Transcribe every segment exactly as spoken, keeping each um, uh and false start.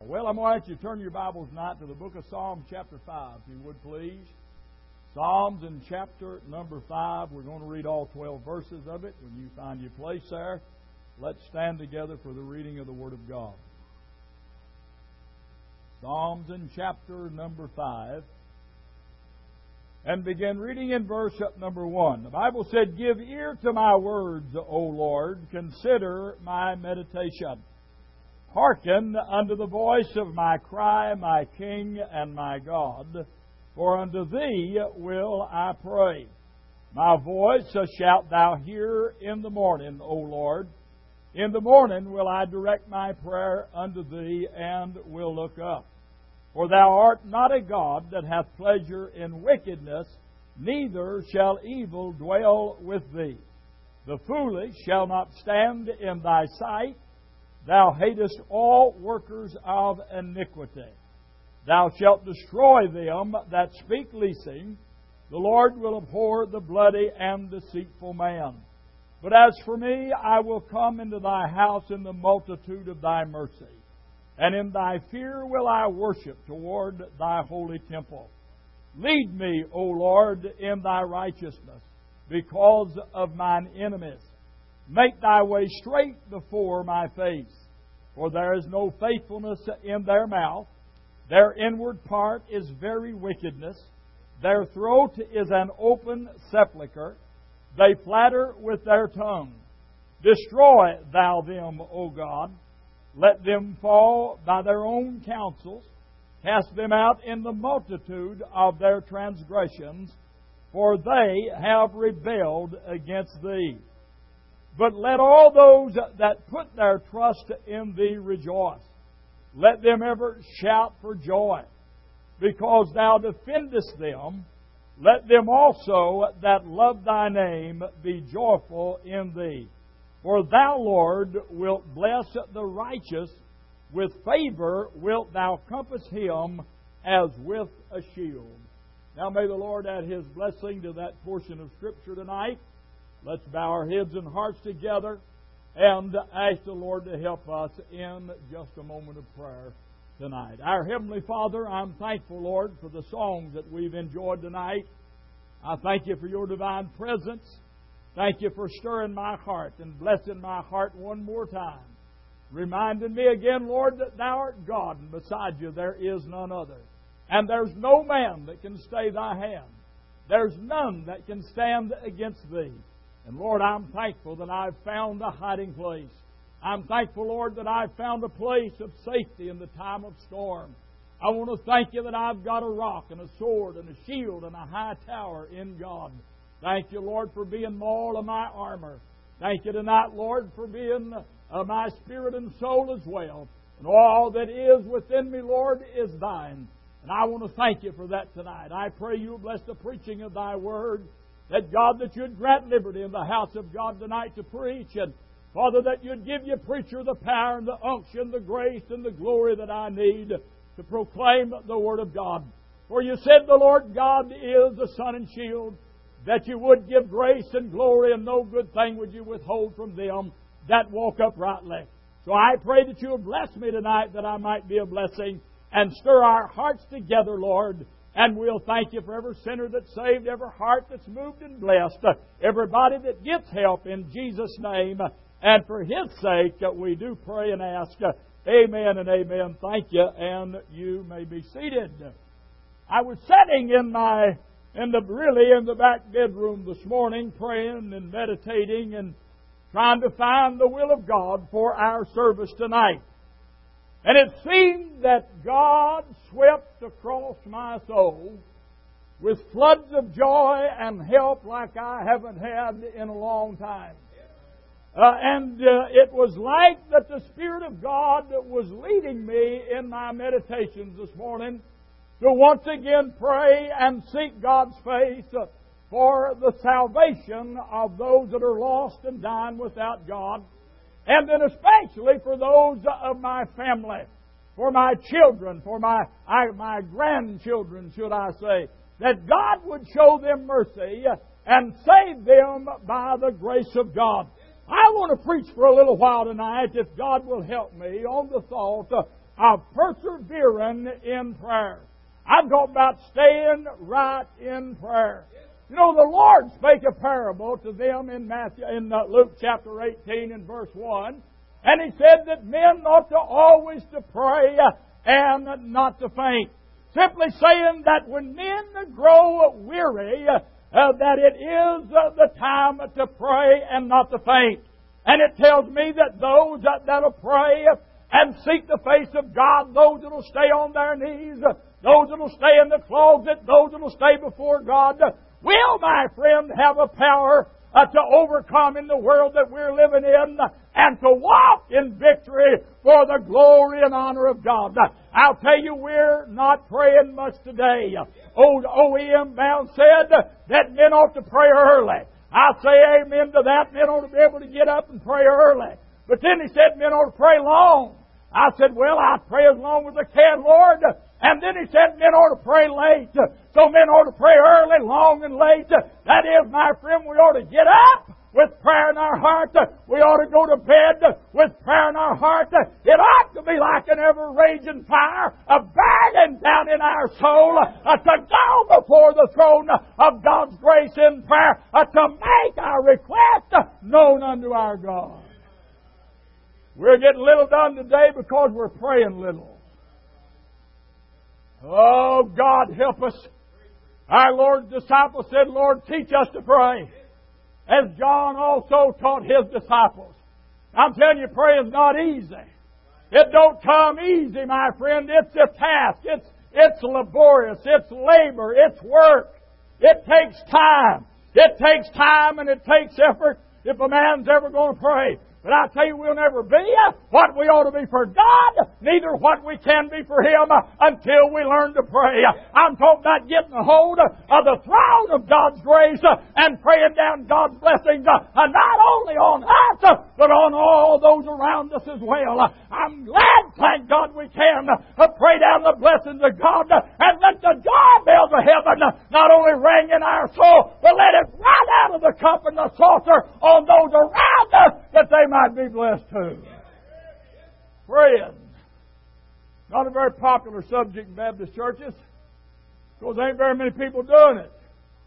Well, I'm going to ask you to turn your Bibles tonight to the book of Psalms chapter five, if you would please. Psalms in chapter number five. We're going to read all twelve verses of it. When you find your place there, let's stand together for the reading of the Word of God. Psalms in chapter number five. And begin reading in verse number one. The Bible said, "Give ear to my words, O Lord. Consider my meditation. Hearken unto the voice of my cry, my King and my God. For unto Thee will I pray. My voice shalt Thou hear in the morning, O Lord. In the morning will I direct my prayer unto Thee, and will look up. For Thou art not a God that hath pleasure in wickedness, neither shall evil dwell with Thee. The foolish shall not stand in Thy sight. Thou hatest all workers of iniquity. Thou shalt destroy them that speak leasing. The Lord will abhor the bloody and deceitful man. But as for me, I will come into Thy house in the multitude of Thy mercy. And in Thy fear will I worship toward Thy holy temple. Lead me, O Lord, in Thy righteousness, because of mine enemies. Make Thy way straight before my face. For there is no faithfulness in their mouth. Their inward part is very wickedness. Their throat is an open sepulchre. They flatter with their tongue. Destroy Thou them, O God. Let them fall by their own counsels. Cast them out in the multitude of their transgressions, for they have rebelled against Thee. But let all those that put their trust in Thee rejoice. Let them ever shout for joy, because Thou defendest them. Let them also that love Thy name be joyful in Thee. For Thou, Lord, wilt bless the righteous. With favor wilt Thou compass him as with a shield." Now may the Lord add His blessing to that portion of Scripture tonight. Let's bow our heads and hearts together and ask the Lord to help us in just a moment of prayer tonight. Our Heavenly Father, I'm thankful, Lord, for the songs that we've enjoyed tonight. I thank You for Your divine presence. Thank You for stirring my heart and blessing my heart one more time. Reminding me again, Lord, that Thou art God, and beside You there is none other. And there's no man that can stay Thy hand. There's none that can stand against Thee. And Lord, I'm thankful that I've found a hiding place. I'm thankful, Lord, that I've found a place of safety in the time of storm. I want to thank You that I've got a rock and a sword and a shield and a high tower in God. Thank You, Lord, for being all of my armor. Thank You tonight, Lord, for being uh, my spirit and soul as well. And all that is within me, Lord, is Thine. And I want to thank You for that tonight. I pray You'll bless the preaching of Thy Word. That, God, that You'd grant liberty in the house of God tonight to preach. And, Father, that You'd give Your preacher the power and the unction, the grace and the glory that I need to proclaim the Word of God. For You said the Lord God is the sun and shield, that You would give grace and glory, and no good thing would You withhold from them that walk uprightly. So I pray that You'll bless me tonight, that I might be a blessing, and stir our hearts together, Lord. And we'll thank You for every sinner that's saved, every heart that's moved and blessed, everybody that gets help in Jesus' name. And for His sake, we do pray and ask. Amen and amen. Thank you, and you may be seated. I was sitting in my, in the really in the back bedroom this morning, praying and meditating and trying to find the will of God for our service tonight. And it seemed that God swept across my soul with floods of joy and help like I haven't had in a long time. Uh, and uh, it was like that the Spirit of God was leading me in my meditations this morning to once again pray and seek God's face uh, for the salvation of those that are lost and dying without God. And then especially for those of my family, for my children, for my I, my grandchildren, should I say, that God would show them mercy and save them by the grace of God. I want to preach for a little while tonight, if God will help me, on the thought of persevering in prayer. I'm talking about staying right in prayer. You know, the Lord spake a parable to them in Matthew, in uh, Luke chapter eighteen and verse one, and He said that men ought to always to pray and not to faint. Simply saying that when men grow weary, uh, that it is uh, the time to pray and not to faint. And it tells me that those that, that'll pray and seek the face of God, those that'll stay on their knees, those that'll stay in the closet, those that'll stay before God, will, my friend, have a power uh, to overcome in the world that we're living in and to walk in victory for the glory and honor of God. I'll tell you, we're not praying much today. Old O E M Bound said that men ought to pray early. I say amen to that. Men ought to be able to get up and pray early. But then he said men ought to pray long. I said, well, I pray as long as I can, Lord. And then he said men ought to pray late. So men ought to pray early, long, and late. That is, my friend, we ought to get up with prayer in our heart. We ought to go to bed with prayer in our heart. It ought to be like an ever-raging fire, a burning down in our soul, uh, to go before the throne of God's grace in prayer, uh, to make our request known unto our God. We're getting little done today because we're praying little. Oh, God, help us. Our Lord's disciples said, Lord, teach us to pray, as John also taught his disciples. I'm telling you, praying's not easy. It don't come easy, my friend. It's a task. It's, it's laborious. It's labor. It's work. It takes time. It takes time and it takes effort if a man's ever going to pray. But I tell you, we'll never be what we ought to be for God, neither what we can be for Him, until we learn to pray. I'm talking about getting a hold of the throne of God's grace and praying down God's blessings, not only on us, but on all those around us as well. I'm glad, thank God, we can pray down the blessings of God and let the doorbells of heaven not only ring in our soul, but let it run out of the cup and the saucer on those around us, that they might be blessed too. Praying. Not a very popular subject in Baptist churches, because there ain't very many people doing it.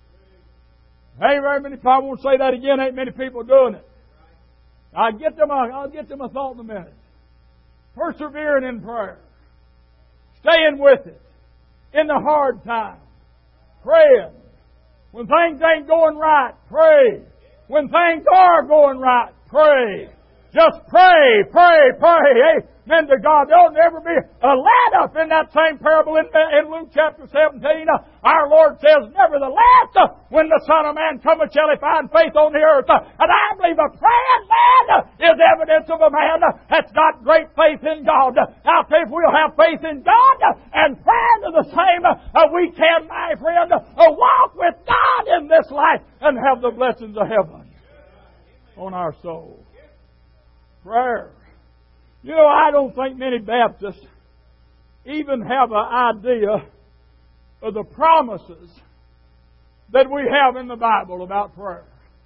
Ain't very many people, I won't say that again, ain't many people doing it. I'll get them a, I'll get them a thought in a minute. Persevering in prayer. Staying with it. In the hard times. Praying. When things ain't going right, pray. When things are going right, pray. Just pray, pray, pray. Amen to God. There'll never be a let up in that same parable in, in Luke chapter seventeen. Our Lord says, nevertheless, when the Son of Man cometh, shall He find faith on the earth. And I believe a praying man is evidence of a man that's got great faith in God. Now, if we'll have faith in God and pray to the same, we can, my friend, walk with God in this life and have the blessings of heaven on our soul. Prayer. You know, I don't think many Baptists even have an idea of the promises that we have in the Bible about prayer.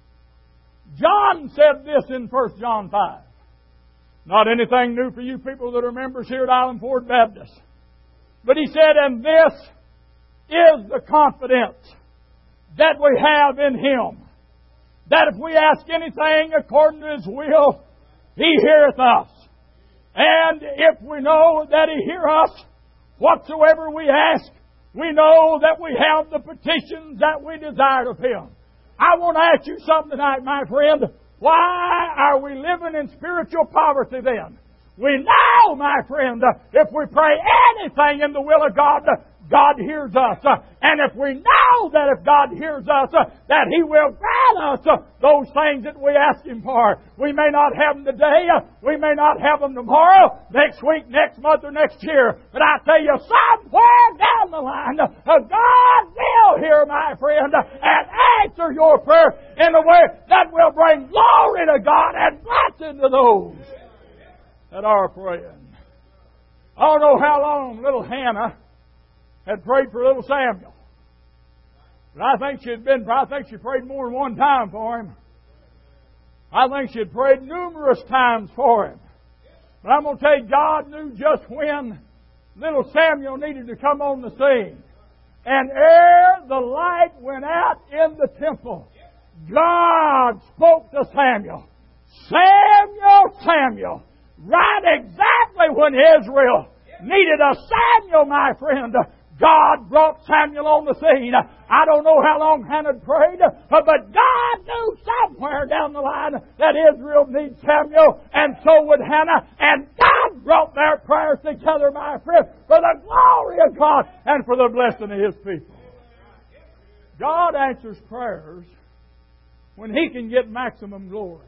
John said this in First John five. Not anything new for you people that are members here at Island Ford Baptist. But he said, and this is the confidence that we have in Him, that if we ask anything according to His will, He heareth us. And if we know that He hear us, whatsoever we ask, we know that we have the petitions that we desired of Him. I want to ask you something tonight, my friend. Why are we living in spiritual poverty then? We know, my friend, if we pray anything in the will of God, God hears us. And if we know that if God hears us, that He will grant us those things that we ask Him for. We may not have them today. We may not have them tomorrow, next week, next month, or next year. But I tell you, somewhere down the line, God will hear, my friend, and answer your prayer in a way that will bring glory to God and blessing to those that are praying. I don't know how long little Hannah had prayed for little Samuel. But I think she had been, I think she prayed more than one time for him. I think she had prayed numerous times for him. But I'm going to tell you, God knew just when little Samuel needed to come on the scene. And ere the light went out in the temple, God spoke to Samuel. Samuel, Samuel. Right exactly when Israel needed a Samuel, my friend, God brought Samuel on the scene. I don't know how long Hannah prayed, but God knew somewhere down the line that Israel needs Samuel, and so would Hannah. And God brought their prayers together, my friend, for the glory of God and for the blessing of His people. God answers prayers when He can get maximum glory.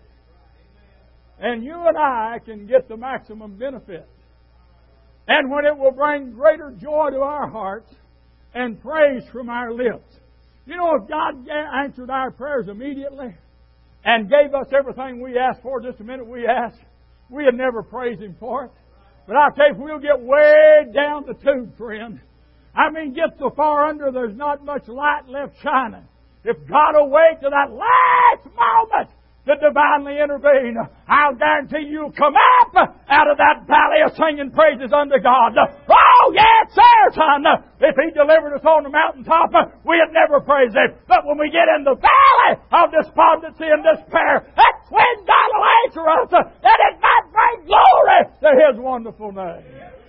And you and I can get the maximum benefit. And when it will bring greater joy to our hearts and praise from our lips. You know, if God answered our prayers immediately and gave us everything we asked for just a minute we asked, we'd never praise Him for it. But I'll tell you, if we'll get way down the tube, friend, I mean, get so far under there's not much light left shining. If God will wait to that last moment to divinely intervene, I'll guarantee you'll come up out of that valley of singing praises unto God. Oh, yes, sir, son. If He delivered us on the mountaintop, we'd never praise Him. But when we get in the valley of despondency and despair, that's when God will answer us, and it might bring glory to His wonderful name.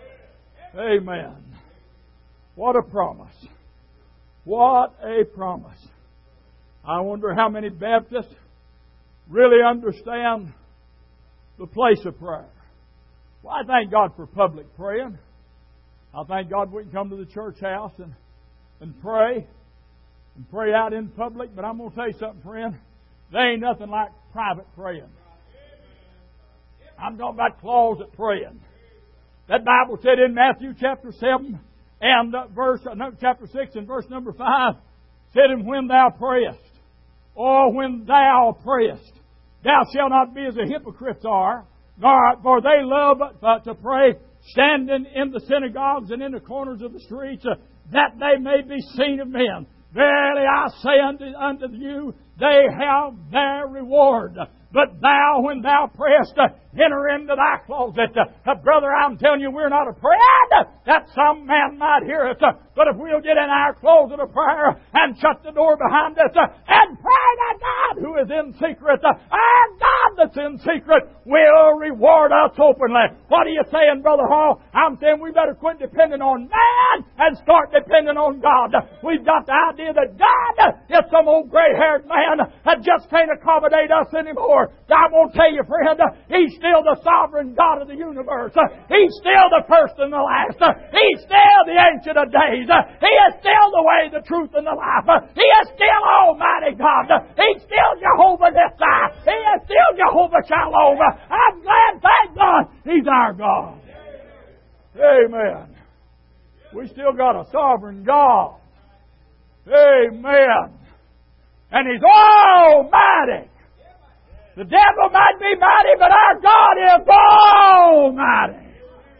Amen. What a promise. What a promise. I wonder how many Baptists really understand the place of prayer. Well, I thank God for public praying. I thank God we can come to the church house and, and pray and pray out in public. But I'm going to tell you something, friend. There ain't nothing like private praying. I'm talking about closet praying. That Bible said in Matthew chapter seven and uh, verse uh, no, chapter six and verse number five, said, "And when thou prayest, or when thou prayest, thou shalt not be as the hypocrites are, nor, for they love uh, to pray, standing in the synagogues and in the corners of the streets, uh, that they may be seen of men. Verily I say unto, unto you, they have their reward. But thou, when thou prayest, uh, enter into thy closet." Uh, uh, brother, I'm telling you, we're not afraid that some man might hear us. Uh, but if we'll get in our closet of prayer and shut the door behind us uh, and pray to God who is in secret, uh, our God that's in secret will reward us openly. What are you saying, Brother Hall? I'm saying we better quit depending on man and start depending on God. We've got the idea that God is some old gray-haired man that just can't accommodate us anymore. I'm going to tell you, friend, He's still the sovereign God of the universe. He's still the first and the last. He's still the Ancient of Days. He is still the way, the truth, and the life. He is still Almighty God. He's still Jehovah Nissi. He is still Jehovah Shalom. I'm glad, thank God, He's our God. Amen. We still got a sovereign God. Amen. And He's Almighty. The devil might be mighty, but our God is almighty.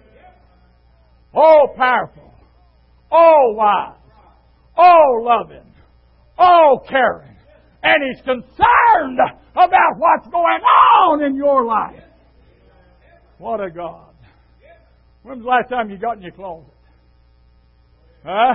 All powerful. All wise. All loving. All caring. And He's concerned about what's going on in your life. What a God. When was the last time you got in your closet? Huh?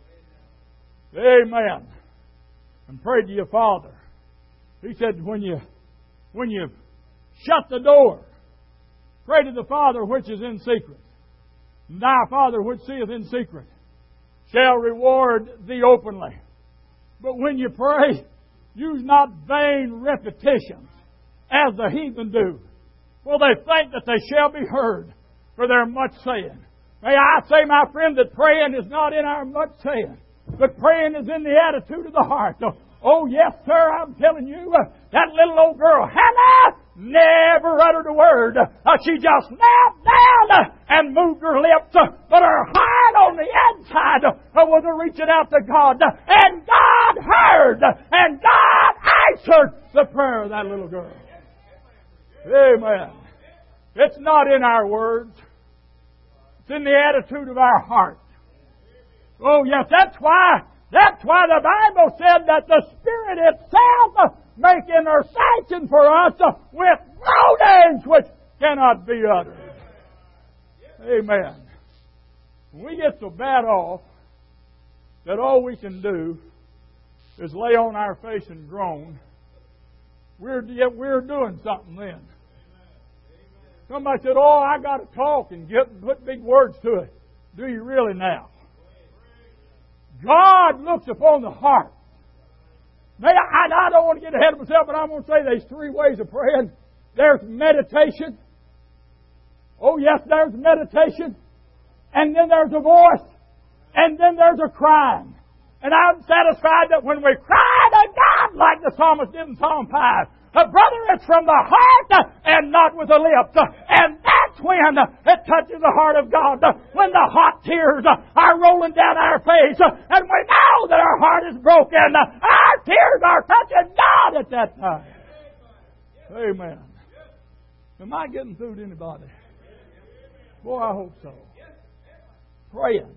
Amen. And prayed to your Father. He said when you When you shut the door, pray to the Father which is in secret. And thy Father which seeth in secret shall reward thee openly. But when you pray, use not vain repetitions, as the heathen do. For they think that they shall be heard for their much saying. May I say, my friend, that praying is not in our much saying, but praying is in the attitude of the heart. Oh, yes, sir, I'm telling you, uh, that little old girl, Hannah, never uttered a word. Uh, she just knelt down uh, and moved her lips, uh, but her heart on the inside uh, was reaching out to God. Uh, and God heard, uh, and God answered the prayer of that little girl. Amen. It's not in our words. It's in the attitude of our heart. Oh, yes, that's why... That's why the Bible said that the Spirit itself make intercession for us with groanings which cannot be uttered. Amen. When we get so bad off that all we can do is lay on our face and groan, we're, we're doing something then. Somebody said, oh, I got to talk and get put big words to it. Do you really now? God looks upon the heart. Now, I, I don't want to get ahead of myself, but I'm going to say there's three ways of praying. There's meditation. Oh, yes, there's meditation. And then there's a voice. And then there's a crying. And I'm satisfied that when we cry to God like the psalmist did in Psalm five, uh, brother, it's from the heart uh, and not with the lips. Uh, and that's when uh, it touches the heart of God. Uh, when the hot tears uh, are rolling down our face. Uh, and we know that our heart is broken. Uh, our tears are touching God at that time. Amen. Am I getting through to anybody? Boy, I hope so. Praying.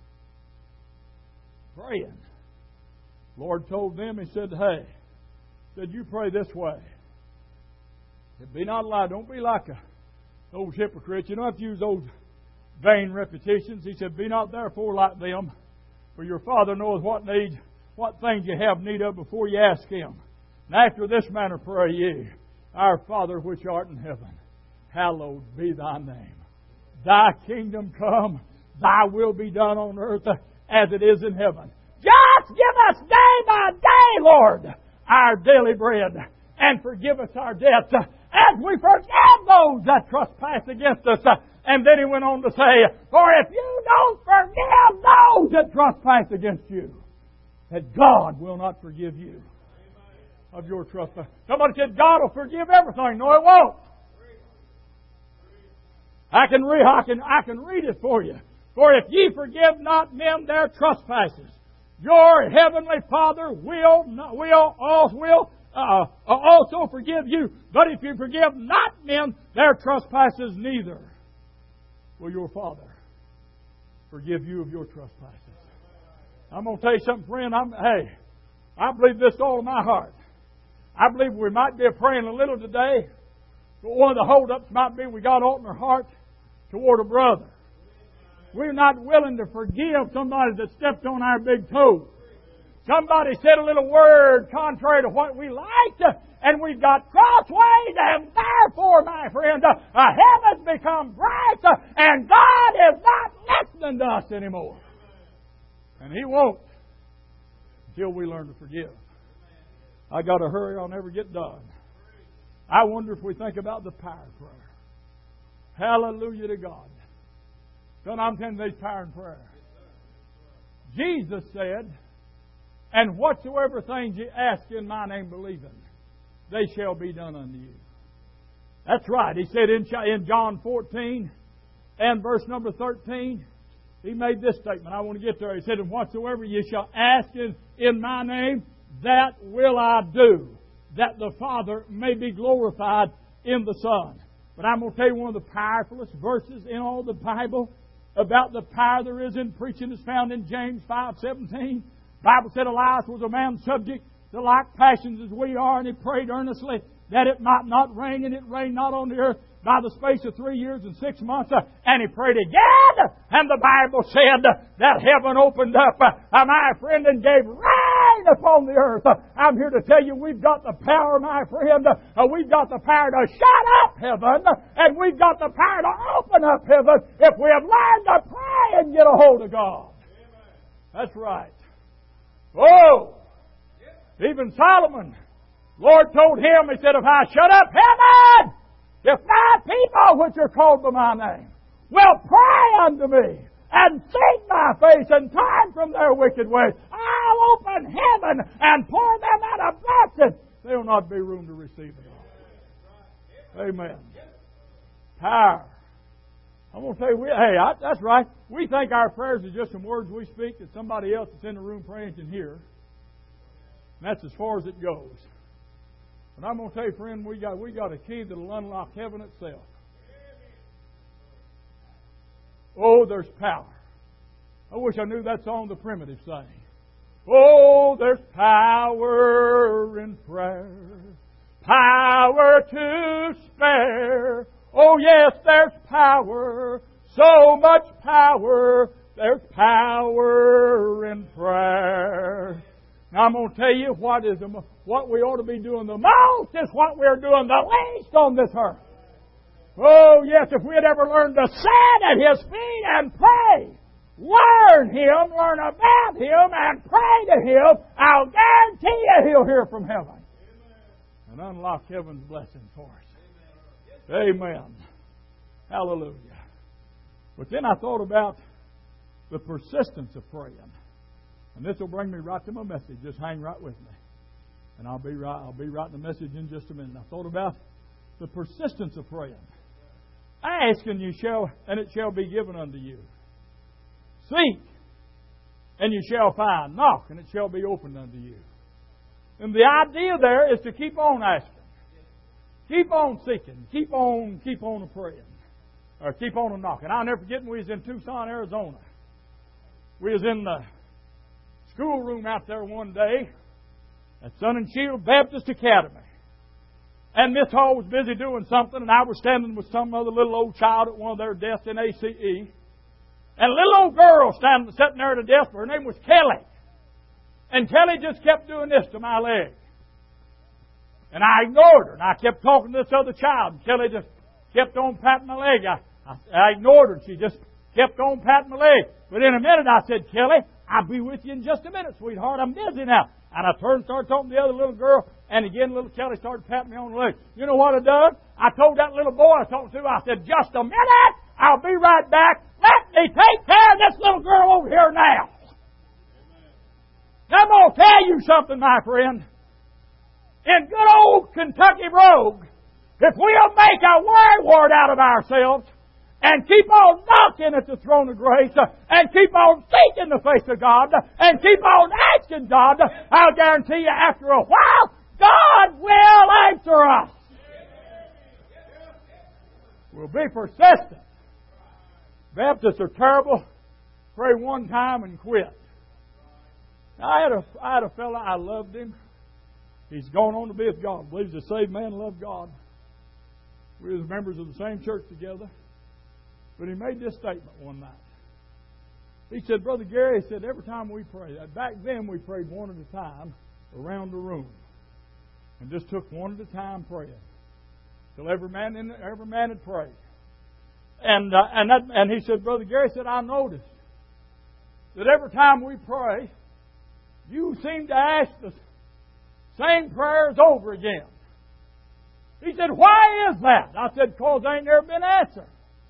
Praying. Lord told them, He said, hey, said you pray this way. Said, be not like, don't be like a those hypocrites. You don't have to use those vain repetitions. He said, be not therefore like them, for your Father knoweth what need, what things you have need of before you ask Him. And after this manner pray ye, our Father which art in heaven, hallowed be thy name. Thy kingdom come, thy will be done on earth as it is in heaven. Just give us day by day, Lord, our daily bread, and forgive us our debts as we forgive those that trespass against us. And then He went on to say, for if you don't forgive those that trespass against you, that God will not forgive you of your trespass. Somebody said, God will forgive everything. No, He won't. I can read, I can, I can read it for you. For if ye forgive not men their trespasses, your heavenly Father will will also will uh, also forgive you. But if you forgive not men their trespasses, neither will your Father forgive you of your trespasses. I'm going to tell you something, friend. I'm, hey, I believe this with all of my heart. I believe we might be praying a little today, but one of the hold-ups might be we got aught in our heart toward a brother. We're not willing to forgive somebody that stepped on our big toe. Somebody said a little word contrary to what we liked, and we've got crossways, and therefore, my friend, uh, heaven's become bright, uh, and God is not listening to us anymore. And He won't until we learn to forgive. I got to hurry, I'll never get done. I wonder if we think about the power of prayer. Hallelujah to God. Son, I'm telling you, there's power in prayer. Jesus said, and whatsoever things you ask in my name believing, they shall be done unto you. That's right. He said in in John fourteen and verse number thirteen, He made this statement. I want to get there. He said, and whatsoever you shall ask in, in my name, that will I do, that the Father may be glorified in the Son. But I'm going to tell you one of the powerfulest verses in all the Bible about the power there is in preaching is found in James five seventeen. The Bible said Elias was a man subject to like passions as we are, and he prayed earnestly that it might not rain, and it rained not on the earth by the space of three years and six months. Uh, and he prayed again, and the Bible said uh, that heaven opened up, uh, my friend, and gave rain upon the earth. Uh, I'm here to tell you we've got the power, my friend. Uh, we've got the power to shut up heaven, and we've got the power to open up heaven if we have learned to pray and get a hold of God. That's right. Oh! Even Solomon, Lord told him, He said, if I shut up heaven, if my people which are called by my name will pray unto me and seek my face and turn from their wicked ways, I'll open heaven and pour them out a blessing. There will not be room to receive it all. Amen. Power. I'm going to tell you, we, hey, I, that's right. We think our prayers are just some words we speak that somebody else that's in the room praying can hear. And that's as far as it goes. But I'm going to tell you, friend, we got we got a key that will unlock heaven itself. Oh, there's power. I wish I knew that song the Primitive sang. Oh, there's power in prayer, power to spare. Oh, yes, there's power So much power, there's power in prayer. Now I'm going to tell you what is the, what we ought to be doing the most is what we're doing the least on this earth. Oh yes, if we had ever learned to sit at His feet and pray, learn Him, learn about Him, and pray to Him, I'll guarantee you He'll hear from heaven and unlock heaven's blessings for us. Amen. Hallelujah. But then I thought about the persistence of praying. And this will bring me right to my message. Just hang right with me. And I'll be right, I'll be writing the message in just a minute. I thought about the persistence of praying. Ask and you shall, and it shall be given unto you. Seek, and you shall find. Knock, and it shall be opened unto you. And the idea there is to keep on asking. Keep on seeking. Keep on, keep on praying. Or keep on knocking. I'll never forget when we was in Tucson, Arizona. We was in the schoolroom out there one day at Sun and Shield Baptist Academy. And Miss Hall was busy doing something, and I was standing with some other little old child at one of their desks in A C E. And a little old girl standing, sitting there at a desk, her name was Kelly. And Kelly just kept doing this to my leg. And I ignored her, and I kept talking to this other child, and Kelly just kept on patting my leg. I, I, I ignored her, and she just kept on patting my leg. But in a minute I said, Kelly, I'll be with you in just a minute, sweetheart. I'm busy now. And I turned and started talking to the other little girl, and again little Kelly started patting me on the leg. You know what I done? I told that little boy I was talking to, I said, just a minute, I'll be right back. Let me take care of this little girl over here now. Now I'm going to tell you something, my friend. In good old Kentucky Rogue, if we'll make a word out of ourselves and keep on knocking at the throne of grace and keep on seeking the face of God and keep on asking God, I'll guarantee you after a while, God will answer us. We'll be persistent. Baptists are terrible. Pray one time and quit. Now, I had a, I had a fellow, I loved him. He's gone on to be with God. Believes he's a saved man and loved God. We were members of the same church together. But he made this statement one night. He said, Brother Gary, he said, every time we pray, back then we prayed one at a time around the room. And just took one at a time praying. Till every man in every man had prayed. And uh, and that, and he said, Brother Gary said, I noticed that every time we pray, you seem to ask the same prayers over again. He said, why is that? I said, because they ain't never been answered.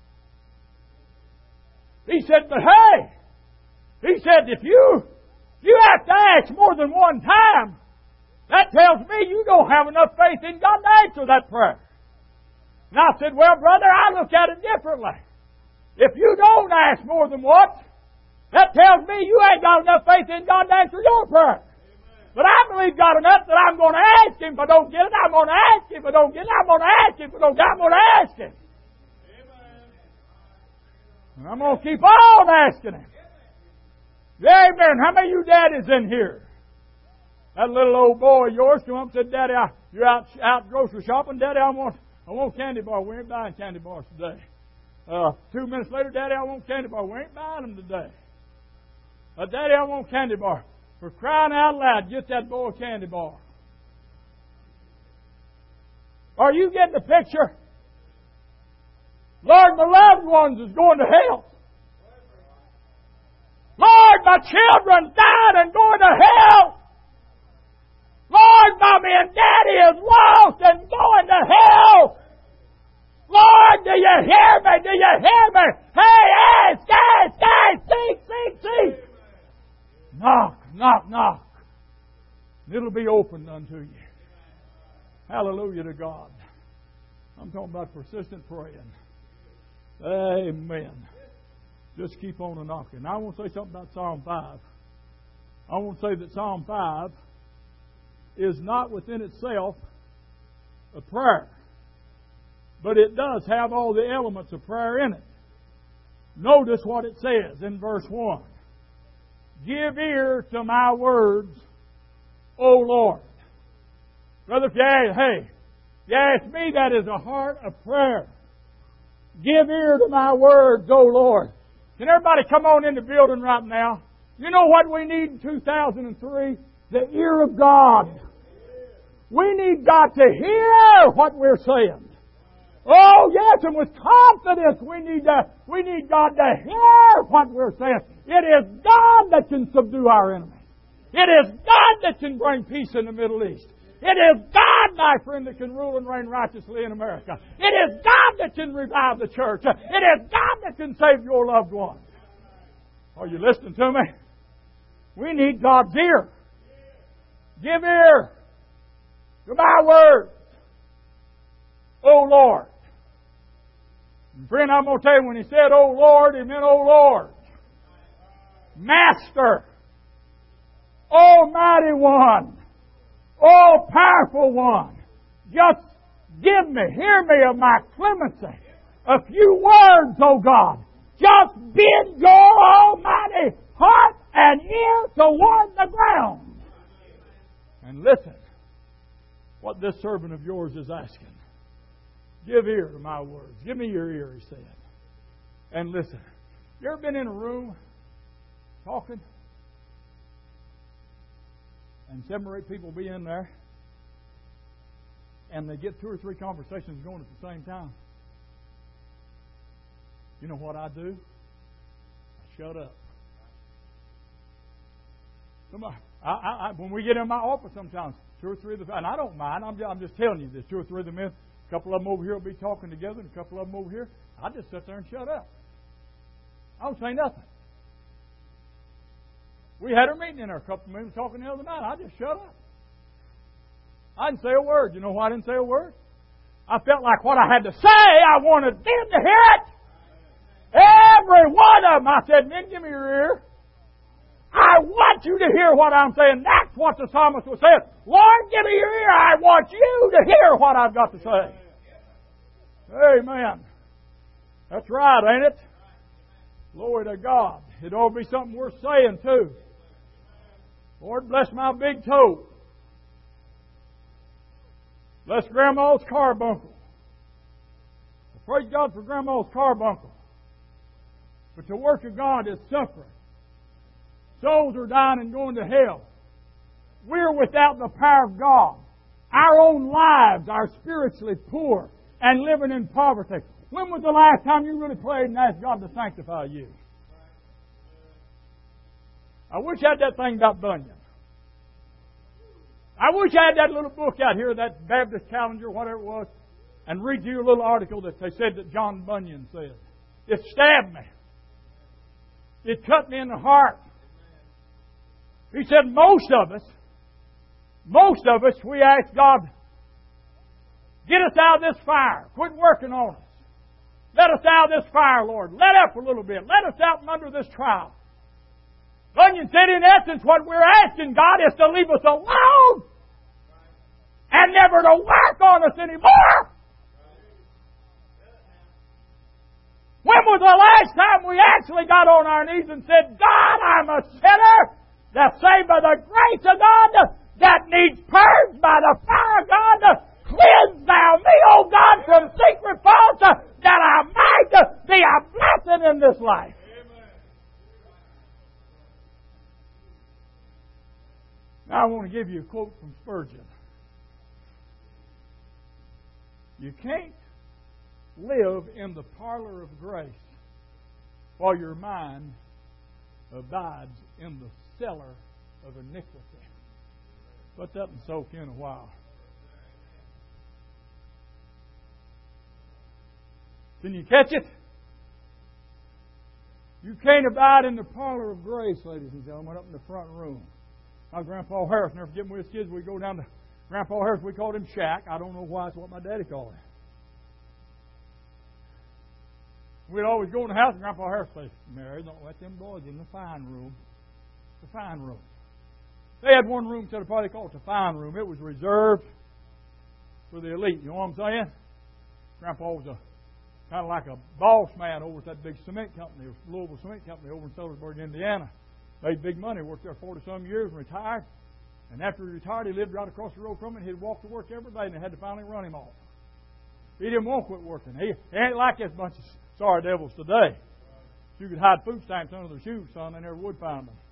He said, but hey, he said, if you, you have to ask more than one time, that tells me you don't have enough faith in God to answer that prayer. And I said, well, brother, I look at it differently. If you don't ask more than once, that tells me you ain't got enough faith in God to answer your prayer. But I believe God enough that I'm going to ask Him. If I don't get it, I'm going to ask Him. If I don't get it, I'm going to ask Him. If I don't get it, I'm going to ask Him. And I'm going to keep on asking Him. Amen. How many of you daddies in here? That little old boy of yours come up and said, Daddy, I, you're out, out grocery shopping. Daddy, I want, I want candy bar. We ain't buying candy bars today. Uh, two minutes later, Daddy, I want candy bar. We ain't buying them today. Uh, Daddy, I want candy bar. For crying out loud, get that boy a candy bar. Are you getting the picture? Lord, my loved ones is going to hell. Lord, my children's died and going to hell. Lord, Mommy and Daddy is lost and going to hell. Lord, do you hear me? Do you hear me? Hey, ask, ask, ask, seek, seek, seek. Knock, knock, knock. It'll be opened unto you. Hallelujah to God. I'm talking about persistent praying. Amen. Just keep on a knocking. Now I want to say something about Psalm five. I want to say that Psalm five is not within itself a prayer. But it does have all the elements of prayer in it. Notice what it says in verse one. Give ear to my words, O Lord. Brother, if you ask, hey, if you ask me, that is a heart of prayer. Give ear to my words, O Lord. Can everybody come on in the building right now? You know what we need in two thousand three? The ear of God. We need God to hear what we're saying. Oh yes, and with confidence we need to, we need God to hear what we're saying. It is God that can subdue our enemies. It is God that can bring peace in the Middle East. It is God, my friend, that can rule and reign righteously in America. It is God that can revive the church. It is God that can save your loved ones. Are you listening to me? We need God's ear. Give ear to my words, O Lord. And friend, I'm going to tell you, when he said, O Lord, he meant, O Lord. Master. Almighty One. All powerful One. Just give me, hear me of my clemency. A few words, O God. Just bend your almighty heart and ear toward the ground. And listen what this servant of yours is asking. Give ear to my words. Give me your ear, he said. And listen. You ever been in a room talking? And seven or eight people be in there. And they get two or three conversations going at the same time. You know what I do? I shut up. Somebody, I, I, I, when we get in my office sometimes, two or three of the, and I don't mind, I'm just, I'm just telling you this, two or three of the men, a couple of them over here will be talking together, and a couple of them over here, I just sit there and shut up. I don't say nothing. We had a meeting in there, a couple of men talking the other night, I just shut up. I didn't say a word. You know why I didn't say a word? I felt like what I had to say, I wanted them to hear it. Every one of them. I said, men, give me your ear. I want you to hear what I'm saying. That's what the psalmist was saying. Lord, give me your ear. I want you to hear what I've got to say. Amen. That's right, ain't it? Glory to God. It ought to be something worth saying, too. Lord, bless my big toe. Bless Grandma's carbuncle. Praise God for Grandma's carbuncle. But the work of God is suffering. Souls are dying and going to hell. We're without the power of God. Our own lives are spiritually poor and living in poverty. When was the last time you really prayed and asked God to sanctify you? I wish I had that thing about Bunyan. I wish I had that little book out here, that Baptist calendar, whatever it was, and read you a little article that they said that John Bunyan said. It stabbed me. It cut me in the heart. He said most of us, most of us, we ask God, get us out of this fire. Quit working on us. Let us out of this fire, Lord. Let up a little bit. Let us out from under this trial. Bunyan said, in essence, what we're asking God is to leave us alone and never to work on us anymore. When was the last time we actually got on our knees and said, God, I'm a sinner that's saved by the grace of God, that needs purged by the fire of God. Cleanse thou me, O God, from secret faults, that I might be a blessing in this life. Now I want to give you a quote from Spurgeon. You can't live in the parlor of grace while your mind abides in the cellar of iniquity. Let that one soak in a while. Can you catch it? You can't abide in the parlor of grace, ladies and gentlemen, up in the front room. My Grandpa Harris, never forget when we was kids, we'd go down to Grandpa Harris, we called him Shack. I don't know why, it's what my daddy called him. We'd always go in the house and Grandpa Harris said, Mary, don't let them boys in the fine room. The fine room. They had one room, so they probably called it the fine room. It was reserved for the elite. You know what I'm saying? Grandpa was a kind of like a boss man over at that big cement company, Louisville Cement Company over in Sellersburg, Indiana. Made big money, worked there forty-some years and retired. And after he retired, he lived right across the road from it. He'd walk to work every day, and they had to finally run him off. He didn't want to quit working. He, he ain't like this bunch of sorry devils today. You could hide food stamps under their shoes, son, they never would find them.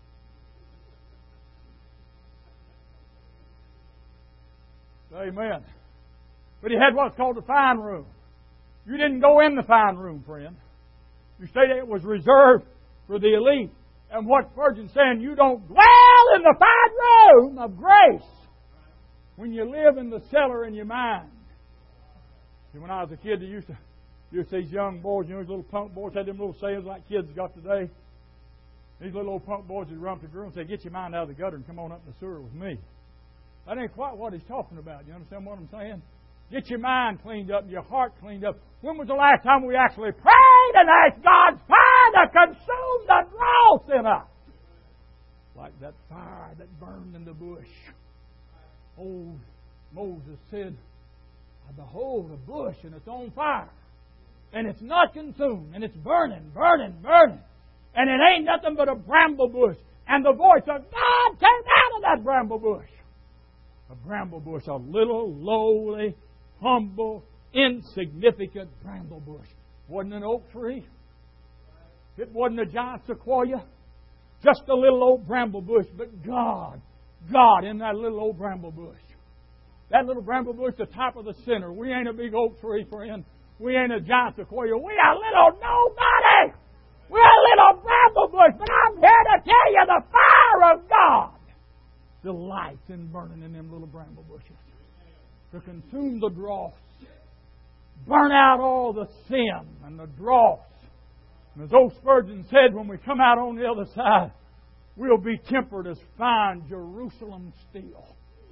Amen. But he had what's called the fine room. You didn't go in the fine room, friend. You stated it was reserved for the elite. And what Spurgeon's saying, you don't dwell in the fine room of grace when you live in the cellar in your mind. See, when I was a kid, they used to used to these young boys, you know, these little punk boys had them little sayings like kids got today. These little old punk boys would run up to the girl and say, "Get your mind out of the gutter and come on up in the sewer with me." That ain't quite what he's talking about. You understand what I'm saying? Get your mind cleaned up and your heart cleaned up. When was the last time we actually prayed and asked God's fire to consume the dross in us? Like that fire that burned in the bush. Old Moses said, "Behold, a bush and it's on fire. And it's not consumed. And it's burning, burning, burning. And it ain't nothing but a bramble bush. And the voice of God came out of that bramble bush." A bramble bush, a little, lowly, humble, insignificant bramble bush. Wasn't an oak tree. It wasn't a giant sequoia. Just a little old bramble bush. But God, God in that little old bramble bush. That little bramble bush, the top of the center. We ain't a big oak tree, friend. We ain't a giant sequoia. We a little nobody. We're a little bramble bush. But I'm here to tell you the fire of God delights in burning in them little bramble bushes. To consume the dross. Burn out all the sin and the dross. And as old Spurgeon said, when we come out on the other side, we'll be tempered as fine Jerusalem steel.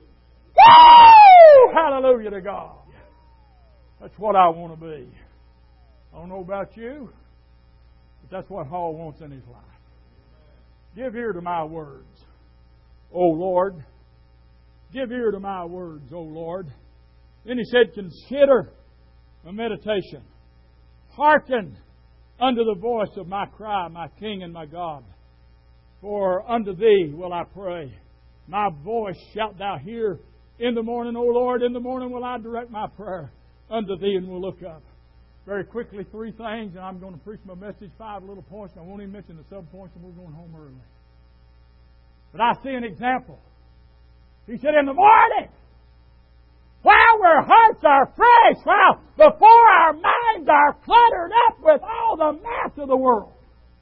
Woo! Hallelujah to God. That's what I want to be. I don't know about you, but that's what Hall wants in his life. Give ear to my words, O Lord. Give ear to my words, O Lord. Then he said, consider my meditation. Hearken unto the voice of my cry, my King and my God. For unto Thee will I pray. My voice shalt Thou hear in the morning, O Lord. In the morning will I direct my prayer unto Thee, and we'll look up. Very quickly, three things, and I'm going to preach my message, five little points, and I won't even mention the sub-points, and we're going home early. But I see an example. He said, in the morning, while our hearts are fresh, while before our minds are cluttered up with all the mess of the world,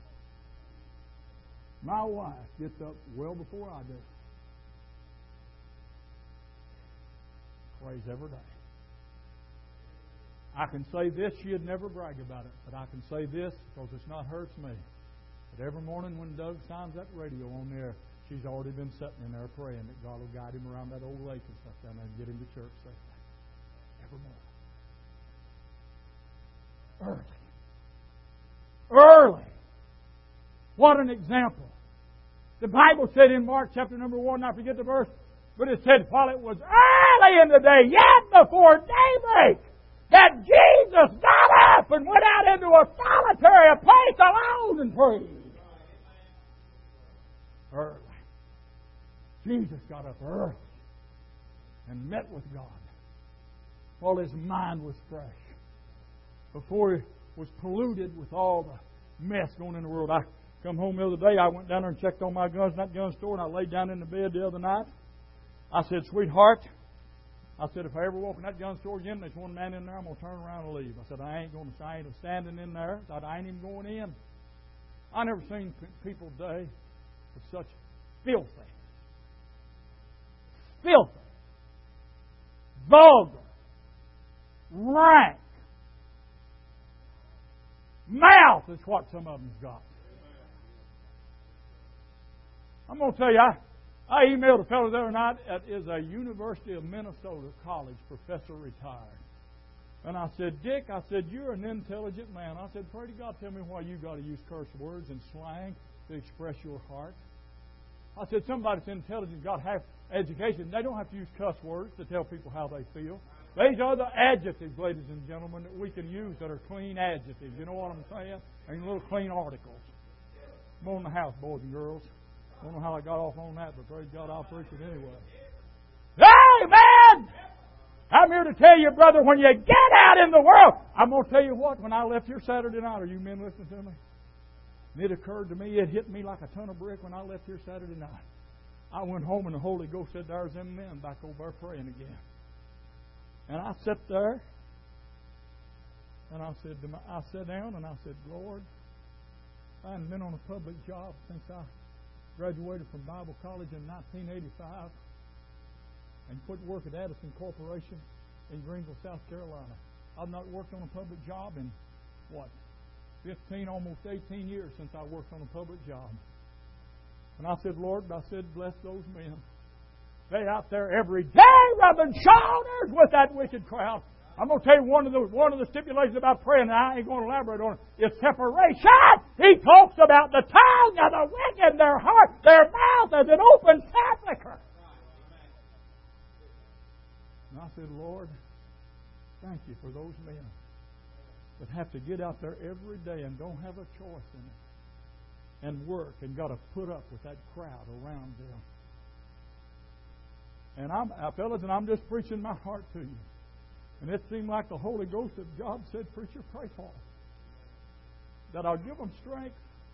my wife gets up well before I do. Prays every day. I can say this, she'd never brag about it, but I can say this because it's not her, it's me. But every morning when Doug signs that radio on there, she's already been sitting in there praying that God will guide him around that old lake and stuff down there and get him to church safely. Every morning. Early. Early. What an example. The Bible said in Mark chapter number one, I forget the verse, but it said, while it was early in the day, yet before daybreak, that Jesus got up and went out into a solitary place alone and prayed. Early. Jesus got up early and met with God while his mind was fresh. Before he was polluted with all the mess going in the world. I come home the other day, I went down there and checked on my guns in that gun store, and I laid down in the bed the other night. I said, sweetheart, I said, if I ever walk in that gun store again and there's one man in there, I'm going to turn around and leave. I said, I ain't going to, I ain't standing in there. I said, I ain't even going in. I never seen people today with such filthy, filthy, vulgar, rank mouth is what some of them's got. I'm going to tell you, I, I emailed a fellow the other night that is a University of Minnesota college professor retired. And I said, Dick, I said, you're an intelligent man. I said, pray to God, tell me why you got to use curse words and slang to express your heart. I said, somebody that's intelligent, got half education, they don't have to use cuss words to tell people how they feel. These are the adjectives, ladies and gentlemen, that we can use that are clean adjectives. You know what I'm saying? And little clean articles. Come on in the house, boys and girls. I don't know how I got off on that, but praise God, I'll preach it anyway. Amen! I'm here to tell you, brother, when you get out in the world, I'm going to tell you what, when I left here Saturday night, are you men listening to me? And it occurred to me, it hit me like a ton of brick when I left here Saturday night. I went home and the Holy Ghost said, there's them men back over there praying again. And I sat there, and I said, to my, I sat down and I said, Lord, I hadn't been on a public job since I graduated from Bible college in nineteen eighty-five and quit work at Addison Corporation in Greenville, South Carolina. I've not worked on a public job in, what, fifteen, almost eighteen years since I worked on a public job. And I said, Lord, I said, bless those men. They out there every day rubbing shoulders with that wicked crowd. I'm going to tell you one of the one of the stipulations about praying, and I ain't going to elaborate on it, is separation. He talks about the tongue of the wicked, their heart, their mouth as an open sepulchre. And I said, Lord, thank you for those men that have to get out there every day and don't have a choice in it, and work and got to put up with that crowd around them. And I'm, uh, fellas, and I'm just preaching my heart to you. And it seemed like the Holy Ghost of God said, preacher, pray for them. That I'll give them strength.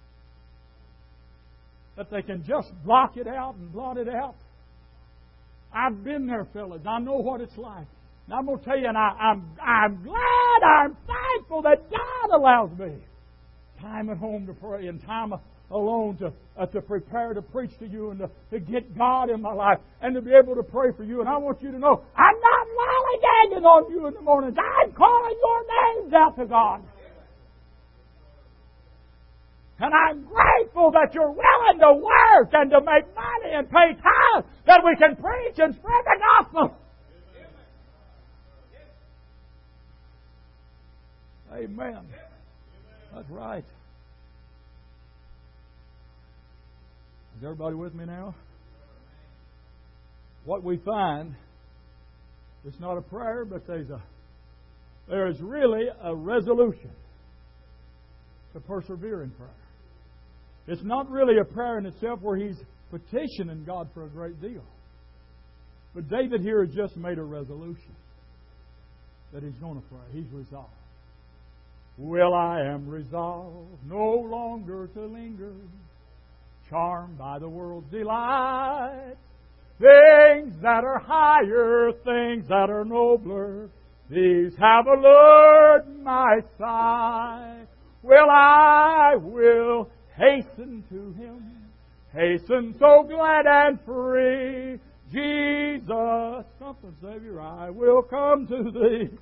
That they can just block it out and blot it out. I've been there, fellas. I know what it's like. And I'm going to tell you, and I, I'm, I'm glad, I'm thankful that God allows me time at home to pray and time alone to uh, to prepare to preach to you and to, to get God in my life and to be able to pray for you. And I want you to know, I'm not lollygagging on you in the mornings. I'm calling your names out to God. And I'm grateful that you're willing to work and to make money and pay tithes that we can preach and spread the gospel. Amen. That's right. Is everybody with me now? What we find, it's not a prayer, but there's a there is really a resolution to persevere in prayer. It's not really a prayer in itself where he's petitioning God for a great deal. But David here has just made a resolution that he's going to pray. He's resolved. Well, I am resolved no longer to linger, charmed by the world's delight, things that are higher, things that are nobler, these have allured my sight. Well, I will hasten to Him, hasten so glad and free. Jesus, something, Savior, I will come to Thee.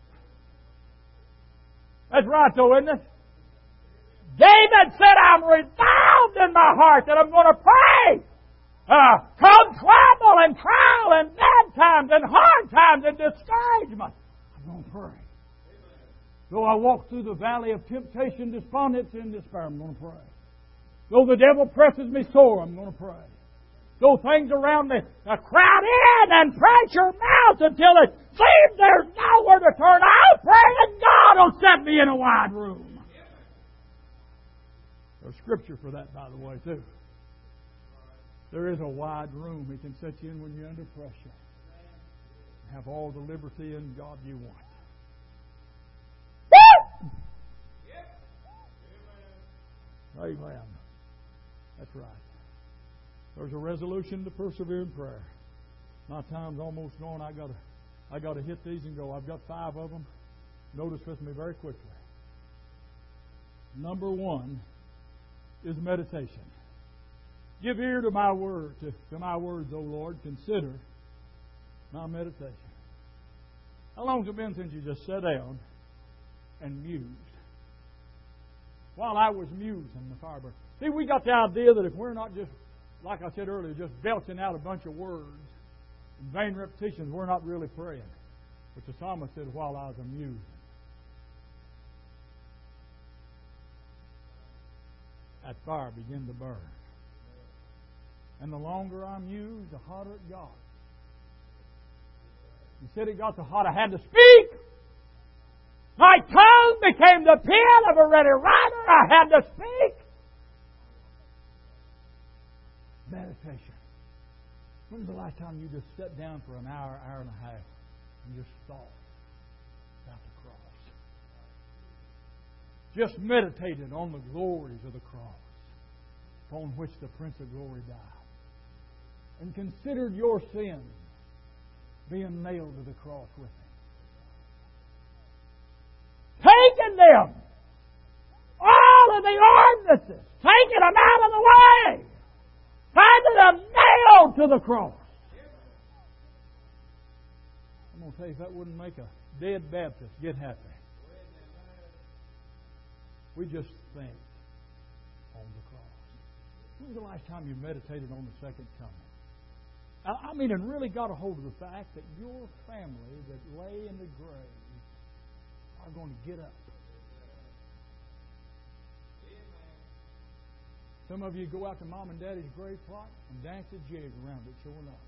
That's right, though, isn't it? David said, I'm resolved in my heart that I'm going to pray. Uh, come trouble and trial and bad times and hard times and discouragement, I'm going to pray. Though I walk through the valley of temptation, despondency, and despair, I'm going to pray. Though the devil presses me sore, I'm going to pray. Though things around me uh, crowd in and pressure mounts until it seems there's nowhere to turn, I'll pray that God will set me in a wide room. There's scripture for that, by the way, too. There is a wide room He can set you in when you're under pressure. Have all the liberty in God you want. Amen. Amen. That's right. There's a resolution to persevere in prayer. My time's almost gone. I gotta, I gotta hit these and go. I've got five of them. Notice with me very quickly. Number one is meditation. Give ear to my word, to, to my words, O Lord. Consider my meditation. How long has it been since you just sat down and mused? While I was musing, the fire burned. See, we got the idea that if we're not just, like I said earlier, just belching out a bunch of words, in vain repetitions, we're not really praying. But the psalmist said, while I was amused. That fire began to burn. And the longer I mused, the hotter it got. He said it got so hot I had to speak. My tongue became the pen of a ready writer. I had to speak. Meditation. When was the last time you just sat down for an hour, hour and a half and just thought about the cross. Just meditated on the glories of the cross upon which the Prince of Glory died. And considered your sins being nailed to the cross with Him. Taking them, all of the ordinances, taking them out of the way, finding them nailed to the cross. I'm going to tell you, if that wouldn't make a dead Baptist get happy, we just think on the cross. When was the last time you meditated on the second coming? I mean, and really got a hold of the fact that your family that lay in the grave are going to get up. Some of you go out to Mom and Daddy's grave plot and dance a jig around it, sure enough.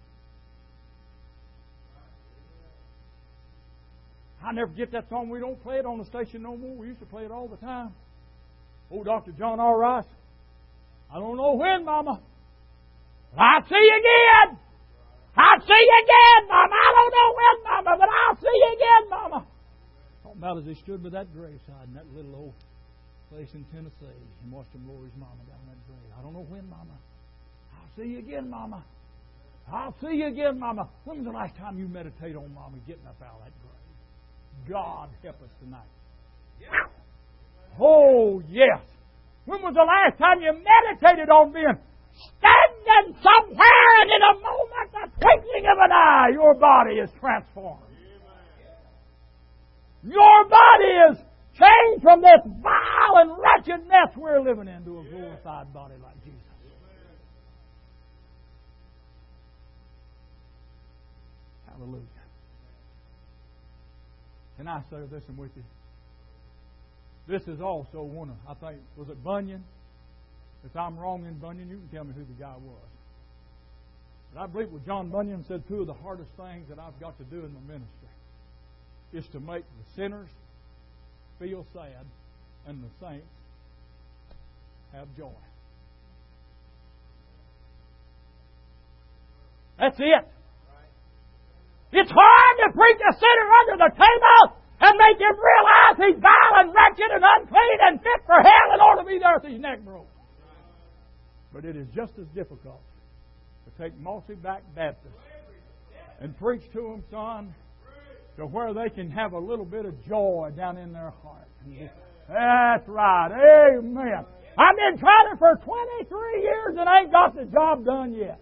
I never get that song. We don't play it on the station no more. We used to play it all the time. Old Doctor John R. Rice. I don't know when, Mama. But I'll see you again. I'll see you again, Mama. I don't know when, Mama, but I'll see you again, Mama. Talking about as he stood by that graveside in that little old place in Tennessee and watched him lower his Mama down that grave. I don't know when, Mama. I'll see you again, Mama. I'll see you again, Mama. When was the last time you meditate on Mama getting up out of that grave? God help us tonight. Oh, yes. When was the last time you meditated on being standing somewhere and in a moment, the twinkling of an eye, your body is transformed? Your body is changed from this vile and wretched mess we're living in to a glorified body like Jesus. Hallelujah. Can I say this with you? This is also one of, I think, was it Bunyan? If I'm wrong in Bunyan, you can tell me who the guy was. But I believe what John Bunyan said, two of the hardest things that I've got to do in my ministry is to make the sinners feel sad and the saints have joy. That's it. It's hard to preach a sinner under the table and make him realize he's vile and wretched and unclean and fit for hell in order to be there with his neck broke. But it is just as difficult to take mossy back Baptists and preach to them, son, to where they can have a little bit of joy down in their heart. That's right. Amen. I've been trying it for twenty-three years and ain't got the job done yet.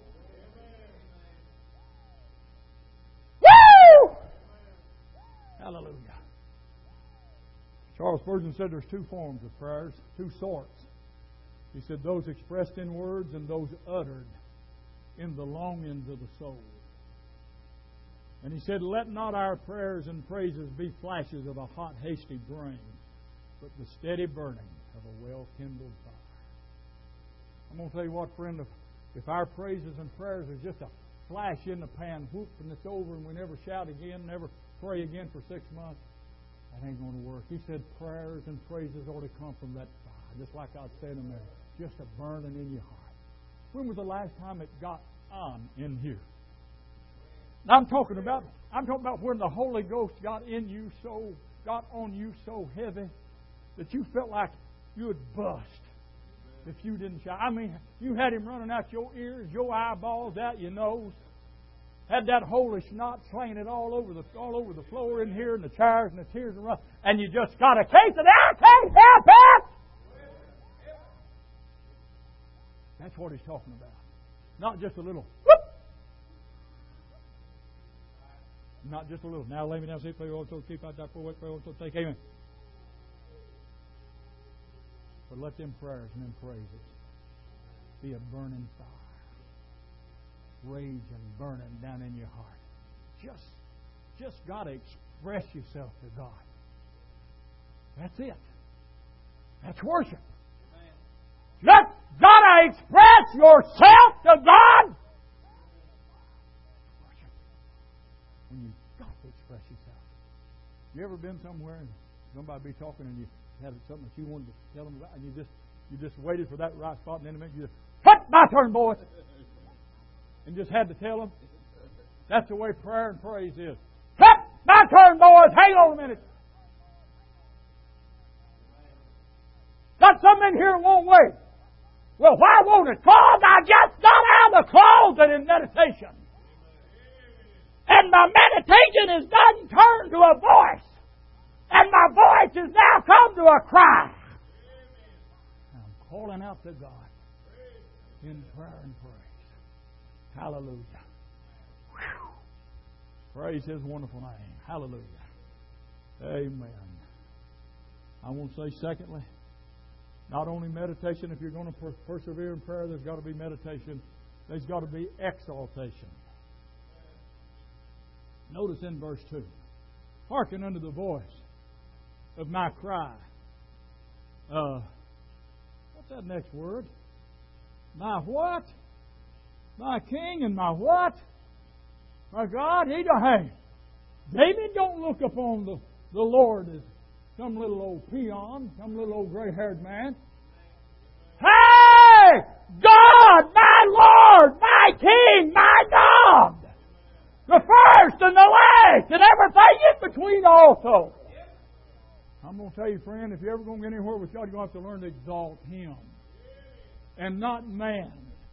Woo! Hallelujah. Charles Spurgeon said there's two forms of prayers, two sorts. He said those expressed in words and those uttered in the longings of the soul. And he said, let not our prayers and praises be flashes of a hot, hasty brain, but the steady burning of a well-kindled fire. I'm going to tell you what, friend, if, if our praises and prayers are just a flash in the pan, whoop, and it's over, and we never shout again, never pray again for six months, that ain't going to work. He said prayers and praises ought to come from that fire, just like I was saying a minute, just a burning in your heart. When was the last time it got on in here? Now I'm talking about I'm talking about when the Holy Ghost got in you so got on you so heavy that you felt like you would bust if you didn't shout. I mean, you had Him running out your ears, your eyeballs, out your nose. Had that holy snot slaying it all over the all over the floor in here, and the chairs and the tears and run, and you just got a case of I can't help it. That's what He's talking about. Not just a little whoop. Not just a little. Now lay me down, say, pray also, keep out that poor, pray also, take, amen. But let them prayers and them praises be a burning fire. Rage and burning down in your heart. Just, just got to express yourself to God. That's it. That's worship. Just got to express yourself to God. Worship. When you've got to express yourself. You ever been somewhere and somebody be talking and you had something that you wanted to tell them about, and you just you just waited for that right spot, and then a minute you just, "What? My turn, boys," and just had to tell them. That's the way prayer and praise is. "What? My turn, boys. Hang on a minute. Got some in here won't wait. Well, why won't it? Because I just got out of the closet in meditation. And my meditation has done turned to a voice. And my voice has now come to a cry. I'm calling out to God in prayer and praise. Hallelujah. Whew. Praise His wonderful name. Hallelujah. Amen. I want to say, secondly, not only meditation, if you're going to per- persevere in prayer, there's got to be meditation. There's got to be exaltation. Notice in verse two. Hearken unto the voice of my cry. Uh, what's that next word? My what? My King and my what? My God. He don't, hey, David don't look upon the, the Lord as some little old peon, some little old gray-haired man. Hey! God, my Lord, my King, my God! The first and the last and everything in between also. I'm going to tell you, friend, if you're ever going to get anywhere with God, you're going to have to learn to exalt Him and not man.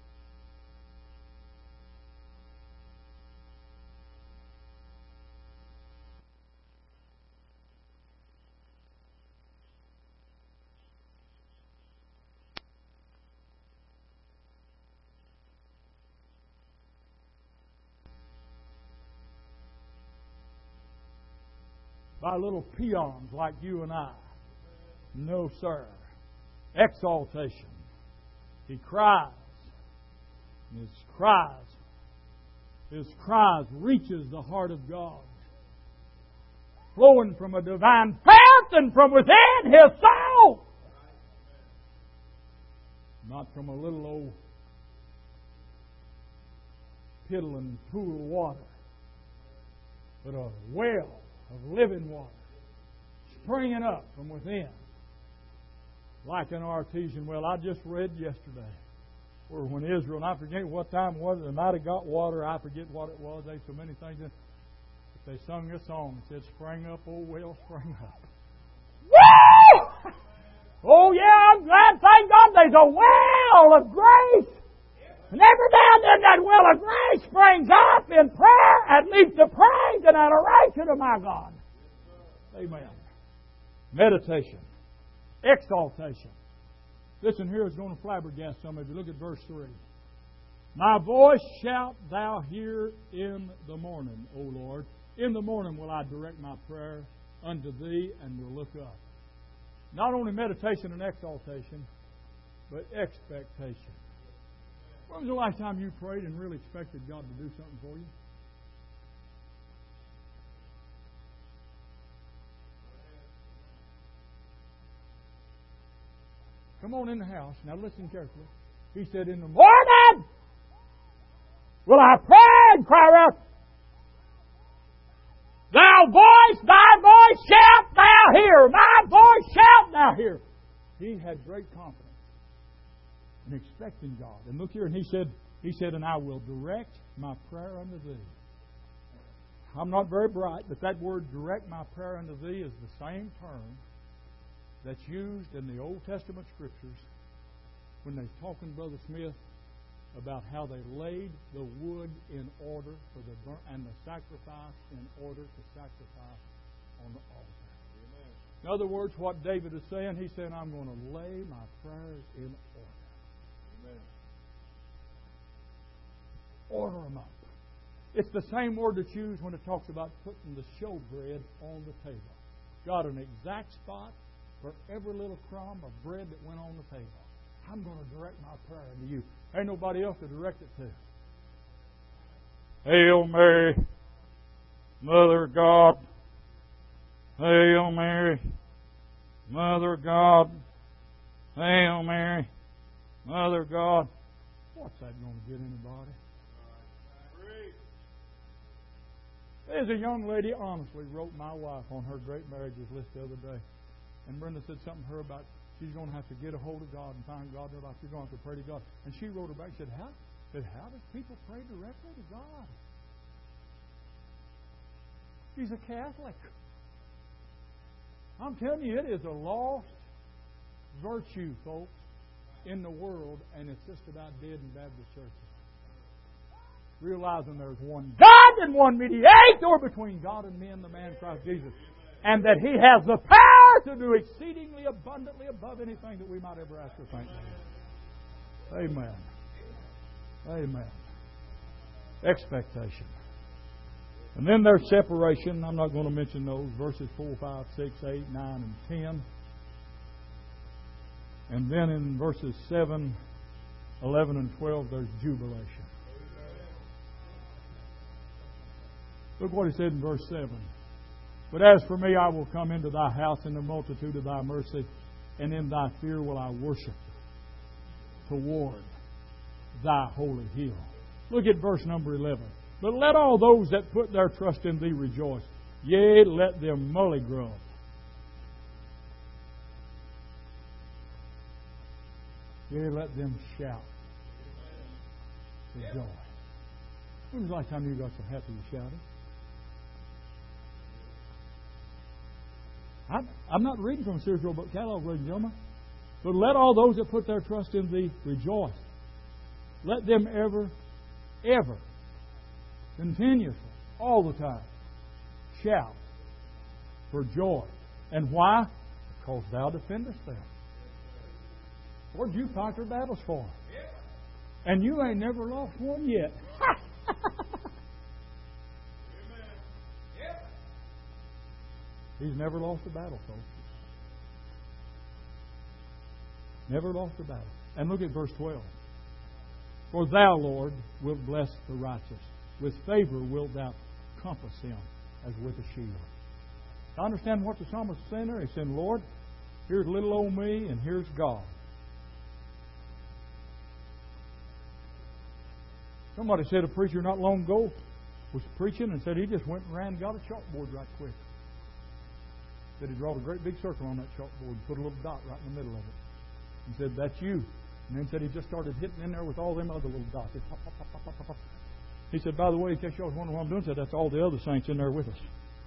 By little peons like you and I. No, sir. Exaltation. He cries. His cries, His cries reaches the heart of God. Flowing from a divine fountain from within His soul. Not from a little old piddling pool of water, but a well of living water springing up from within like an artesian well. I just read yesterday where when Israel, and I forget what time it was, they might have got water, I forget what it was, there's so many things, but they sung this song. It said, "Spring up, oh well, spring up." Woo! Oh yeah, I'm glad, thank God there's a well of grace. And every now and then that well of grace springs up in prayer and leads to praise and adoration of my God. Amen. Meditation. Exaltation. Listen, here is going to flabbergast some of you. Look at verse three. My voice shalt thou hear in the morning, O Lord. In the morning will I direct my prayer unto Thee and will look up. Not only meditation and exaltation, but expectation. When was the last time you prayed and really expected God to do something for you? Come on in the house. Now listen carefully. He said, in the morning will I pray and cry out, Thou voice, Thy voice shalt Thou hear. My voice shalt Thou hear. He had great confidence and expecting God. And look here, and he said, he said, and I will direct my prayer unto Thee. I'm not very bright, but that word direct my prayer unto Thee is the same term that's used in the Old Testament Scriptures when they're talking, Brother Smith, about how they laid the wood in order for the burnt and the sacrifice in order to sacrifice on the altar. Amen. In other words, what David is saying, he's saying, I'm going to lay my prayers in order. Order them up. It's the same word that's used when it talks about putting the showbread on the table. Got an exact spot for every little crumb of bread that went on the table. I'm going to direct my prayer to You. Ain't nobody else to direct it to. Hail Mary, Mother of God. Hail Mary, Mother of God. Hail Mary, Mother of God. What's that going to get anybody? There's a young lady honestly wrote my wife on her great marriages list the other day. And Brenda said something to her about she's going to have to get a hold of God and find God in her life. She's going to have to pray to God. And she wrote her back and said, How, said, how does people pray directly to God? She's a Catholic. I'm telling you, it is a lost virtue, folks, in the world, and it's just about dead in Baptist churches. Realizing there's one God and one mediator between God and men, the man Christ Jesus. And that He has the power to do exceedingly abundantly above anything that we might ever ask or think. Amen. Amen. Expectation. And then there's separation. I'm not going to mention those. Verses four, five, six, eight, nine, and ten. And then in verses seven, eleven, and twelve, there's jubilation. Look what He said in verse seven. But as for me, I will come into thy house in the multitude of thy mercy, and in thy fear will I worship toward thy holy hill. Look at verse number eleven. But let all those that put their trust in thee rejoice. Yea, let them mullygrub. Yea, let them shout for joy. When was the last time you got so happy you shouted? I'm, I'm not reading from a Sears Roebuck catalog, ladies and gentlemen. But let all those that put their trust in thee rejoice. Let them ever, ever, continuously, all the time, shout for joy. And why? Because thou defendest them. What did you fight your battles for? And you ain't never lost one yet. He's never lost a battle, folks. Never lost a battle. And look at verse twelve. For thou, Lord, wilt bless the righteous. With favor wilt thou compass him as with a shield. I understand what the psalmist is saying there. He's saying, Lord, here's little old me and here's God. Somebody said a preacher not long ago was preaching and said he just went and ran and got a chalkboard right quick. Said he drawed a great big circle on that chalkboard and put a little dot right in the middle of it. He said, that's you. And then said he just started hitting in there with all them other little dots. Pop, pop, pop, pop, pop, pop. He said, by the way, in case y'all was wondering what I'm doing, he said, that's all the other saints in there with us.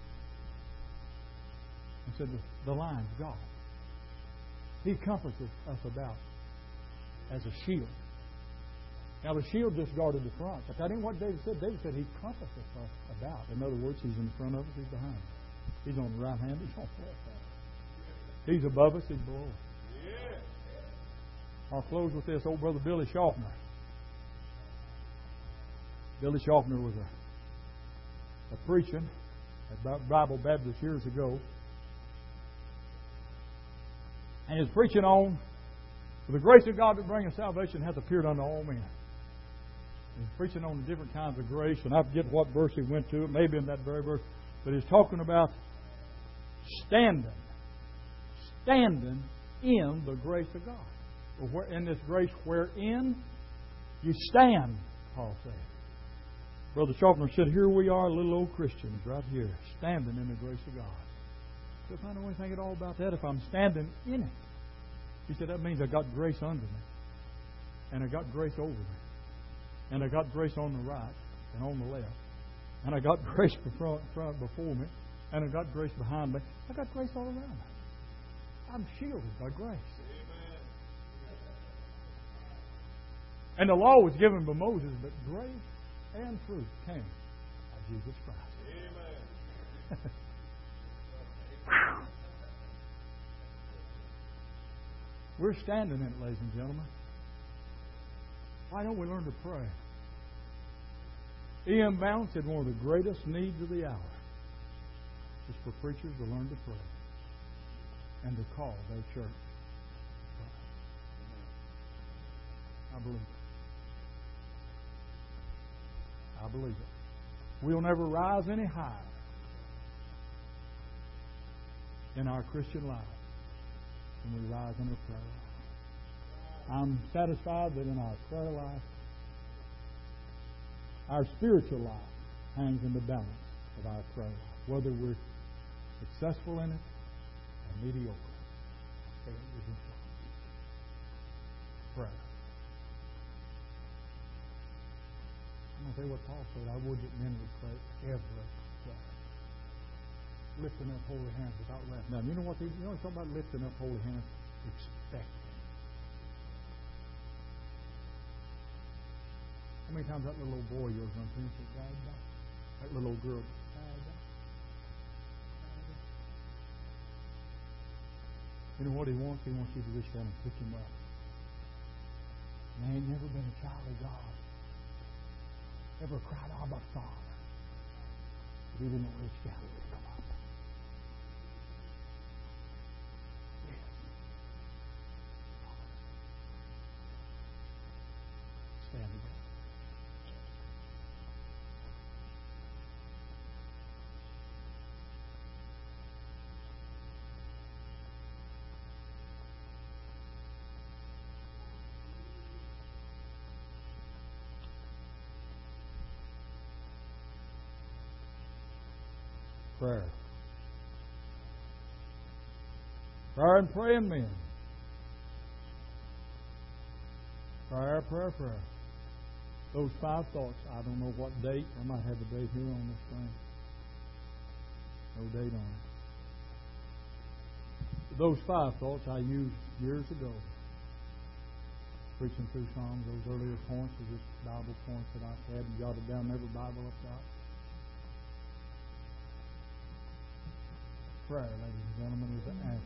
He said, the, the line's God. He compasses us about as a shield. Now, the shield just guarded the front. But that ain't what David said. David said he compasses us about. In other words, He's in front of us, He's behind us. He's on the right hand, He's on the left hand. He's above us, He's below us. I'll close with this. Old brother Billy Schaffner. Billy Schaffner was a, a preaching at Bible Baptist years ago. And he was preaching on the grace of God that bringeth salvation hath appeared unto all men. He's preaching on the different kinds of grace, and I forget what verse he went to. It may be in that very verse. But he's talking about standing. Standing in the grace of God. In this grace wherein you stand, Paul said. Brother Schaffner said, here we are, little old Christians, right here, standing in the grace of God. If I know anything at all about that, if I'm standing in it, he said, that means I got grace under me. And I got grace over me. And I got grace on the right and on the left. And I got grace before, before me. And I got grace behind me. I got grace all around me. I'm shielded by grace. And the law was given by Moses, but grace and truth came by Jesus Christ. Amen. We're standing in it, ladies and gentlemen. Why don't we learn to pray? E M Bound said one of the greatest needs of the hour is for preachers to learn to pray and to call their church. I believe it. I believe it. We'll never rise any higher in our Christian life than we rise in our prayer life. I'm satisfied that in our prayer life, our spiritual life hangs in the balance of our prayer life. Whether we're successful in it or mediocre. Prayer. I'm going to tell you what Paul said. I would that men would pray every prayer. lifting up holy hands without laughing. Now, you know what? They, you know, it's talking about lifting up holy hands. Expecting. How many times that little old boy goes on and says, "God, God." That little old girl, "God, God." You know what he wants? He wants you to reach down and pick him up. And they ain't never been a child of God. Ever cried, "Abba, Father." But he didn't reach down and pick him up. Yes. Stand together. Prayer. Prayer and praying men. Prayer, prayer, prayer. Those five thoughts, I don't know what date. I might have a date here on this thing. No date on it. Those five thoughts I used years ago. Preaching through Psalms, those earlier points are just Bible points that I've had and jotted down every Bible I've got. Prayer, ladies and gentlemen, is an answer.